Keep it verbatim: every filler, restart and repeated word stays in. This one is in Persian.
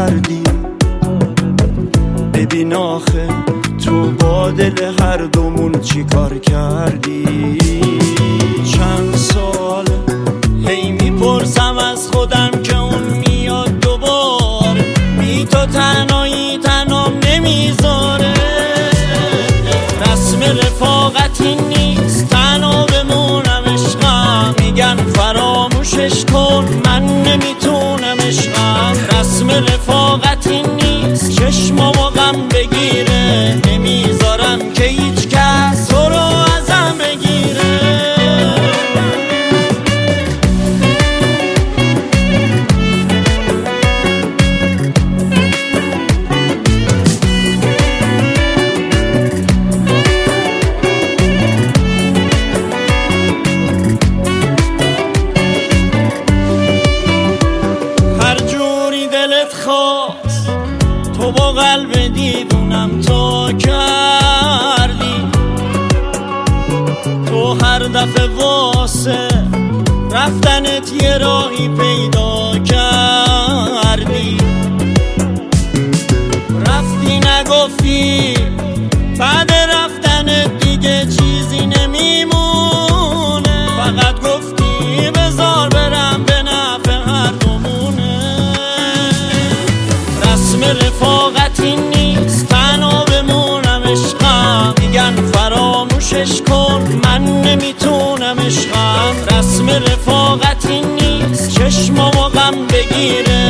کردی. ببین آخه تو با دل هر دومون چی کار کردی. چند سال هی میپرسم از خودم که اون میاد دوبار، بی تو تنهایی تنام نمیذاره. رسم رفاقتی نیست تنها بمونم عشقم، میگن فراموشش کن من نمیتونم عشقم. رسم رفاقتی نیست چشمامو غم بگیره، نمیذارم که هیچ کس تو رو ازم بگیره. هر جوری دلت خواست تو با قلب دیوونم تو کردی. تو هر دفعه واسه رفتنت یه راهی پیدا کردی. رفتی نگفتی بعد رفتنت دیگه چیزی نمیمونه، فقط گفتی بذار برم به نفع هر دومونه. رسم رفاقتی نیست تنها بمونم عشقم، میگن فراموشش کن من نمیتونم عشقم. رسم رفاقتی نیست چشمامو غم بگیره،